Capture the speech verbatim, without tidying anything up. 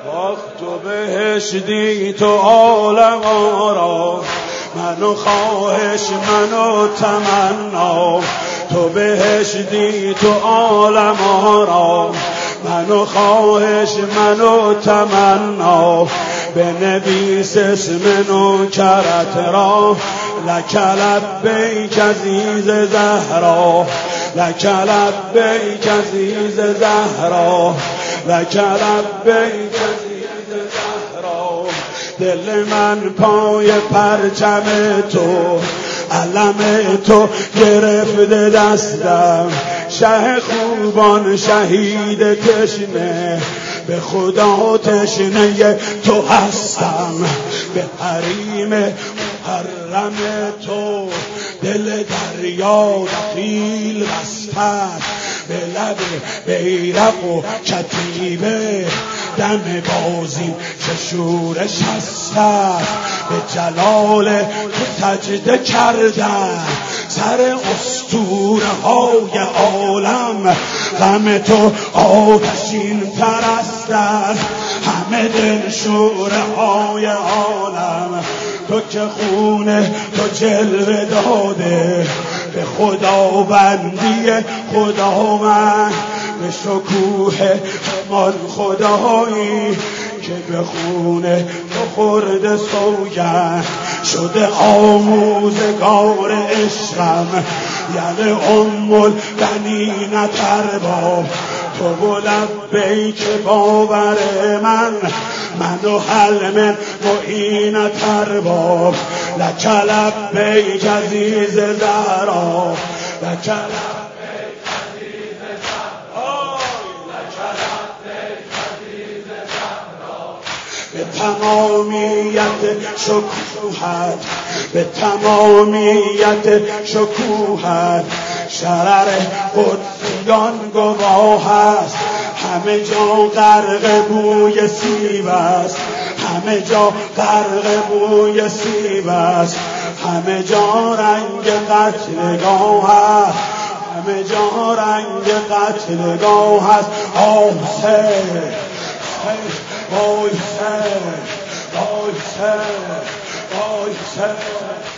آخ تو بهشتی تو عالم آرا، منو خواهش منو تمنا. تو بهشتی تو عالم آرا، منو خواهش منو تمنا. بنویس اسم نوکرت را، لک لبیک عزیز زهرا، لک لبیک عزیز زهرا، لک لبیک عزیز زهرا. دل من پای پرچم تو، علم تو گرفته دستم. شه خوبان شهید تشنه، به خدا تشنه تو هستم. به حریم محرم تو دل دریا دخیل بستم. به لب بیرق و کتیبه دم بازی که شورش هستم. به جلال تو سجده کردم، سر اسطوره های عالم. غم تو آتشین تر است از همه دلشوره های عالم. تو که خونه تو جلوه داده، به خداوندی خدا من. به شکوه همان خدایی که به خونه تو خورده سوگند شده آموزگار عشقم. یعنی ام البنین ارباب تو و لبیک باور من. منو حلم معین ارباب، لک لبیک عزیز زهرا، لک لبیک عزیز زهرا، لک لبیک عزیز زهرا. به تمامیت شکوهت، به تمامیت شکوهت شرر قدسیان گواه است. همه جا غرق بوی سیب است، همه جا غرق بوی سیب است. همه جا رنگ قتلگاه است، همه جا رنگ قتلگاه است. آسه وای سه وای سه وای سه